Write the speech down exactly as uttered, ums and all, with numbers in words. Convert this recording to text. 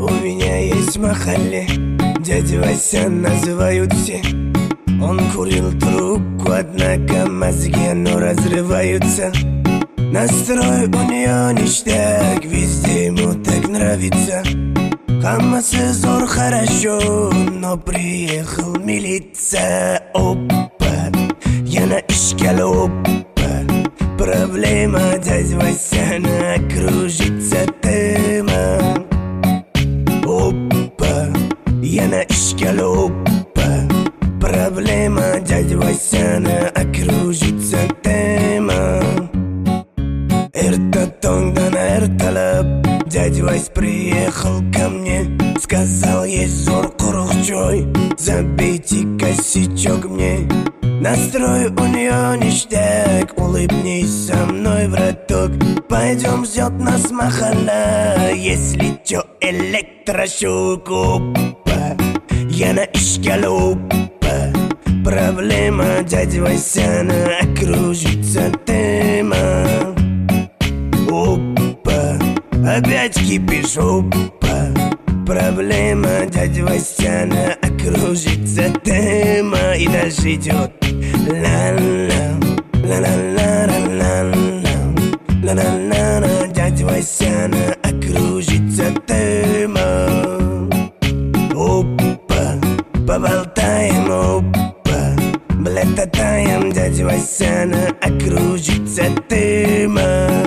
У меня есть махале, дядя Вася называют все. Он курил трубку, однако мозги, но разрываются. Настрой у нее ништяк, везде ему так нравится. Хамасы зор хорошо, но приехал милиция. Опа, yana ishkal опа. Проблема дядя Васяна кружится тема. Опа, yana ishkal опа. Проблема дядя Васяна окружится тема. Эртатонгдан эрталап, дядя Вась приехал ко мне. Сказал, есть зор курухчой, забейте косячок мне. Настрой у нее ништяк, улыбнись со мной, браток. Пойдем, ждет нас махала, если чё, электрошок. Опа, yana ishkal опа. Проблема дяди Васяна окружится тема. Опа, опять кипиш, опа. Проблема дяди Васяна окружится тема. И дальше идет ла-ла, ла-ла-ла-ла-ла-ла, ла-ла-ла-ла. Дядя Васяна окружится тема. Опа, поболтаем, опа. Блататаем, дядя Васяна окружится тема.